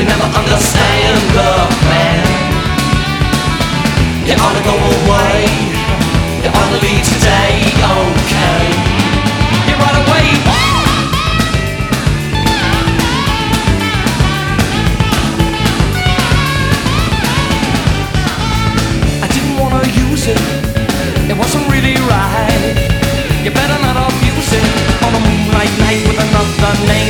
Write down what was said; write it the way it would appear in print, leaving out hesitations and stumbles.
You never understand the plan. You ought to go away. You ought to leave today, okay? You right away. I didn't wanna use it. It wasn't really right. You better not abuse it on a moonlight night with another name.